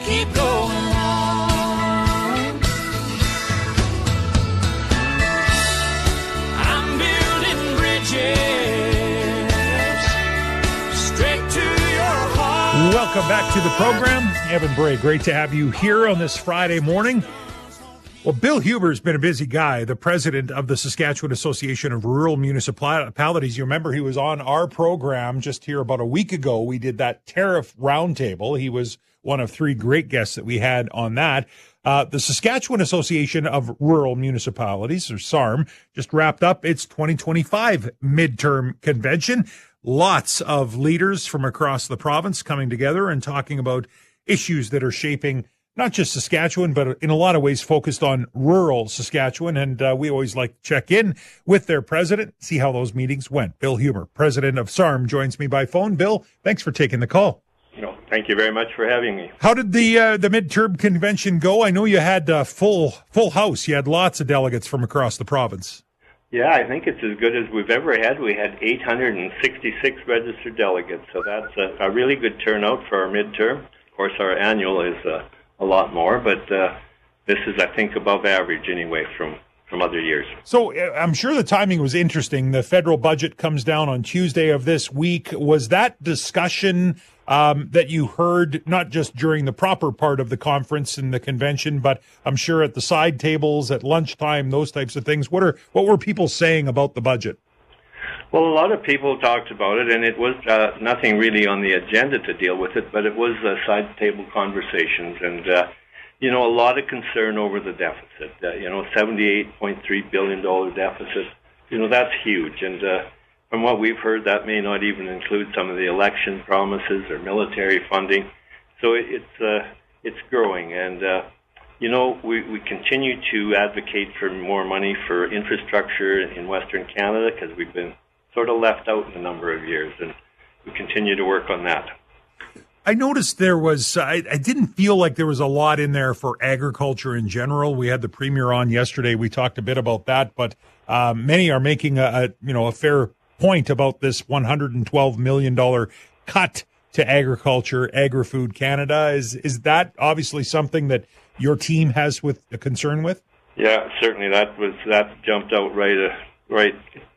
keep going on. I'm building bridges straight to your heart. Welcome back to the program. Evan Bray, great to have you here on this Friday morning. Well, Bill Huber's been a busy guy, the president of the Saskatchewan Association of Rural Municipalities. You remember he was on our program just here about a week ago. We did that tariff roundtable. He was one of three great guests that we had on that. The Saskatchewan Association of Rural Municipalities, or SARM, just wrapped up its 2025 midterm convention. Lots of leaders from across the province coming together and talking about issues that are shaping not just Saskatchewan, but in a lot of ways focused on rural Saskatchewan. And we always like to check in with their president, see how those meetings went. Bill Huber, president of SARM, joins me by phone. Bill, thanks for taking the call. No, thank you very much for having me. How did the midterm convention go? I know you had a full house. You had lots of delegates from across the province. Yeah, I think it's as good as we've ever had. We had 866 registered delegates, so that's a really good turnout for our midterm. Of course, our annual is a lot more, but this is, I think, above average anyway from other years. So I'm sure the timing was interesting. The federal budget comes down on Tuesday of this week. Was that discussion that you heard not just during the proper part of the conference and the convention, but I'm sure at the side tables, at lunchtime, those types of things? What were people saying about the budget? Well, a lot of people talked about it, and it was nothing really on the agenda to deal with it, but it was side table conversations, and a lot of concern over the deficit. $78.3 billion deficit. That's huge, and from what we've heard, that may not even include some of the election promises or military funding. So it's growing, and we continue to advocate for more money for infrastructure in Western Canada because we've been sort of left out in a number of years, and we continue to work on that. I noticed there was, I didn't feel like there was a lot in there for agriculture in general. We had the Premier on yesterday. We talked a bit about that, but many are making a fair point about this $112 million cut to agriculture, Agri-Food Canada. Is that obviously something that your team has with a concern with? Yeah, certainly that jumped out right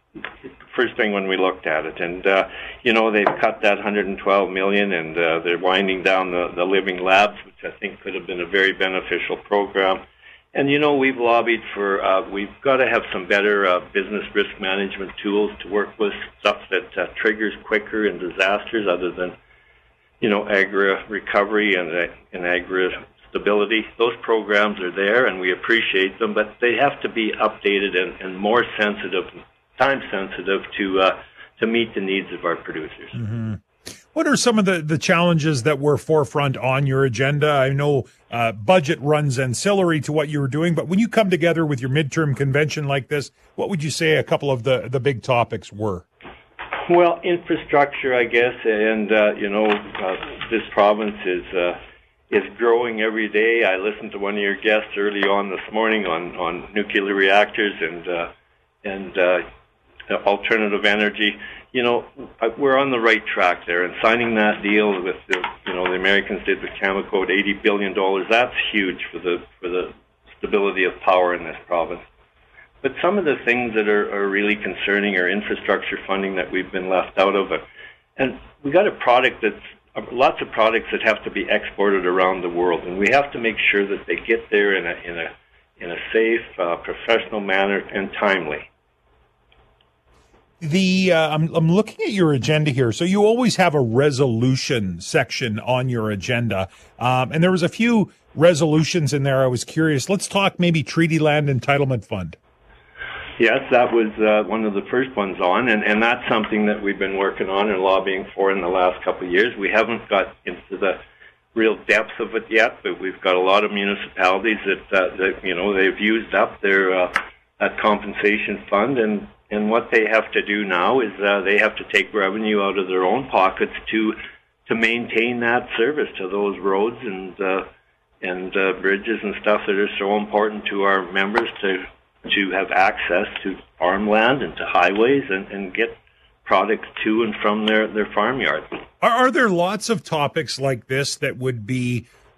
first thing when we looked at it, and they've cut that $112 million, and they're winding down the Living Labs, which I think could have been a very beneficial program. And we've lobbied for we've got to have some better business risk management tools to work with, stuff that triggers quicker in disasters, other than agri recovery and agri stability. Those programs are there, and we appreciate them, but they have to be updated and more sensitive, time sensitive to meet the needs of our producers. Mm-hmm. What are some of the challenges that were forefront on your agenda? I know budget runs ancillary to what you were doing, but when you come together with your midterm convention like this, what would you say a couple of the big topics were? Well, infrastructure, I guess, and this province is growing every day. I listened to one of your guests early on this morning on nuclear reactors and alternative energy. We're on the right track there, and signing that deal with the Americans did with Cameco at $80 billion. That's huge for the stability of power in this province. But some of the things that are really concerning are infrastructure funding that we've been left out of it. And we got a product that's lots of products that have to be exported around the world, and we have to make sure that they get there in a safe, professional manner and timely. I'm looking at your agenda here. So you always have a resolution section on your agenda, and there was a few resolutions in there. I was curious. Let's talk maybe Treaty Land Entitlement Fund. Yes, that was one of the first ones on, and that's something that we've been working on and lobbying for in the last couple of years. We haven't got into the real depths of it yet, but we've got a lot of municipalities that they've used up their that compensation fund, and what they have to do now is they have to take revenue out of their own pockets to maintain that service to those roads and bridges and stuff that are so important to our members to have access to farmland and to highways and get products to and from their farmyards. Are there lots of topics like this that would be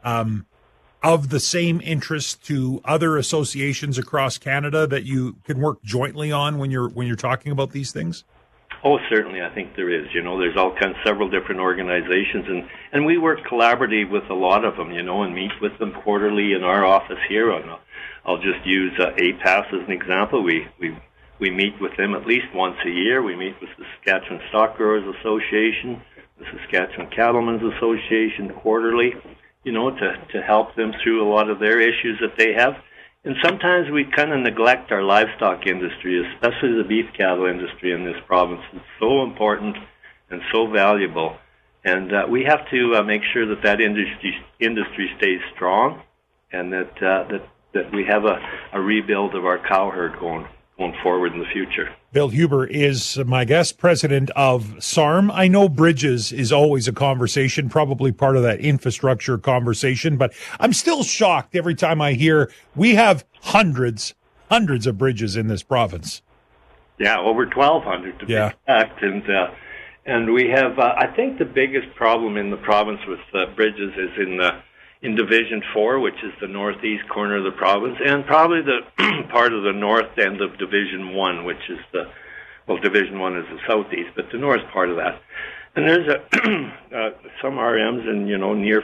of the same interest to other associations across Canada that you can work jointly on when you're talking about these things? Oh, certainly. I think there is. There's several different organizations, and we work collaboratively with a lot of them, and meet with them quarterly in our office here. I'll just use APAS as an example. We meet with them at least once a year. We meet with the Saskatchewan Stock Growers Association, the Saskatchewan Cattlemen's Association quarterly, to help them through a lot of their issues that they have. And sometimes we kind of neglect our livestock industry, especially the beef cattle industry in this province. It's so important and so valuable. And we have to make sure that industry stays strong, and that we have a rebuild of our cow herd going forward in the future. Bill Huber is my guest, president of SARM. I know bridges is always a conversation, probably part of that infrastructure conversation, but I'm still shocked every time I hear we have hundreds of bridges in this province. Yeah, over 1,200 to be exact. And we have, I think the biggest problem in the province with bridges is in Division 4, which is the northeast corner of the province, and probably the part of the north end of Division 1, which is Division 1 is the southeast, but the north part of that. And there's some RMs in, near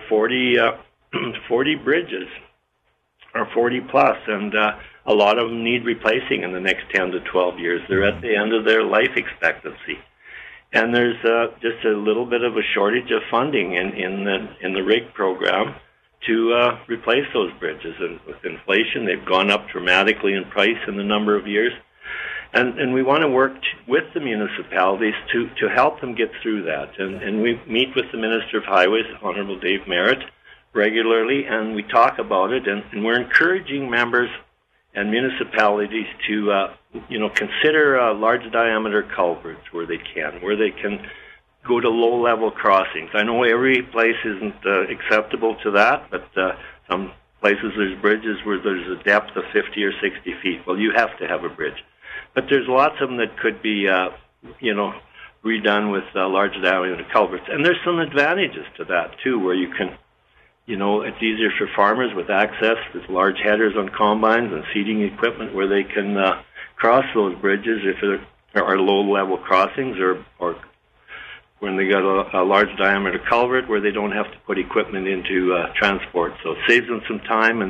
40 bridges, or 40 plus, and a lot of them need replacing in the next 10 to 12 years. They're at the end of their life expectancy. And there's just a little bit of a shortage of funding in the RIG program to replace those bridges. And with inflation, they've gone up dramatically in price in a number of years. And we want to work with the municipalities to help them get through that. And we meet with the Minister of Highways, Honorable Dave Merritt, regularly, and we talk about it. And we're encouraging members and municipalities to, consider large diameter culverts where they can go to low-level crossings. I know every place isn't acceptable to that, but some places there's bridges where there's a depth of 50 or 60 feet. Well, you have to have a bridge. But there's lots of them that could be, redone with large diameter culverts. And there's some advantages to that, too, where you can, it's easier for farmers with access with large headers on combines and seeding equipment where they can cross those bridges if there are low-level crossings or when they got a large diameter culvert where they don't have to put equipment into transport. So it saves them some time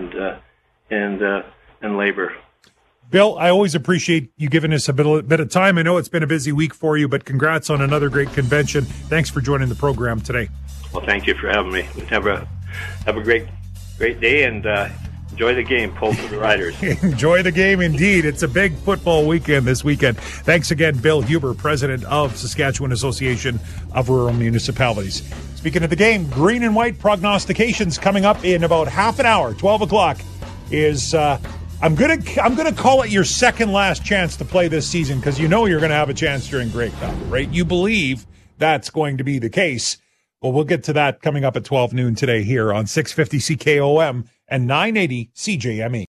and labor. Bill, I always appreciate you giving us a bit of time. I know it's been a busy week for you, but congrats on another great convention. Thanks for joining the program today. Well, thank you for having me. Have a great day, and enjoy the game. Pull for the Riders. Enjoy the game, indeed. It's a big football weekend this weekend. Thanks again, Bill Huber, president of Saskatchewan Association of Rural Municipalities. Speaking of the game, green and white prognostications coming up in about half an hour. 12 o'clock is... I'm gonna call it your second last chance to play this season because you're gonna have a chance during Grey Cup, right? You believe that's going to be the case. Well, we'll get to that coming up at 12 noon today here on 650 CKOM and 980 CJME.